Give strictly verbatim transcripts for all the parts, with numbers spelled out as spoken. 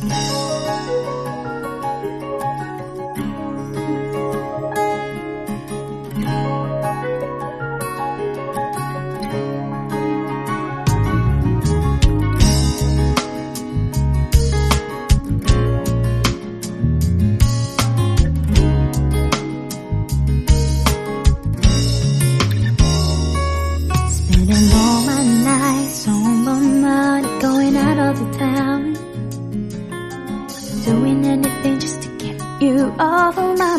Doing anything just to get you off of my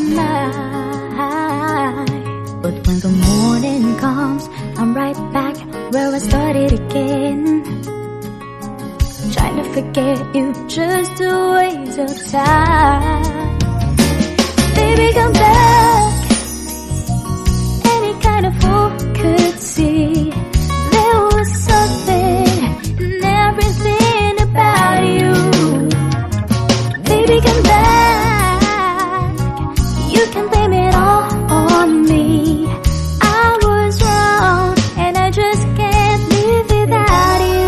mind. But when the morning comes, I'm right back where I started again. Trying to forget you, just a waste of time. Baby, come back. Any kind of fool could see there was something in everything about you. Baby, come back. You can blame it all on me. I was wrong, and I just can't live without you.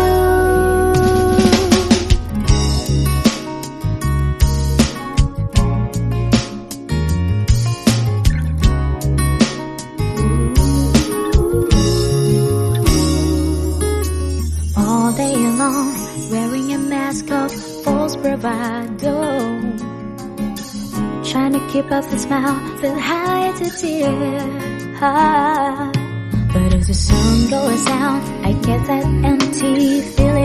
All day long, wearing a mask of false bravado, trying to keep up the smile, feel high to tear. But as the sun goes down, I get that empty feeling